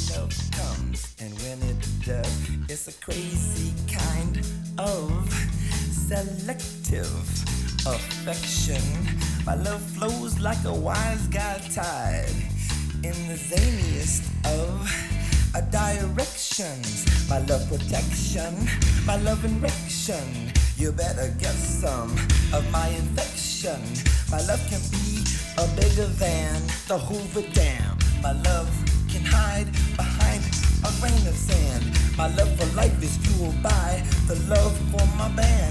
love comes, and when it does, it's a crazy kind of selective affection. My love flows like a wise guy tide in the zaniest of directions. My love protection, my love erection. You better get some of my infection. My love can be bigger than the Hoover Dam. My love can hide behind a grain of sand. My love for life is fueled by the love for my band.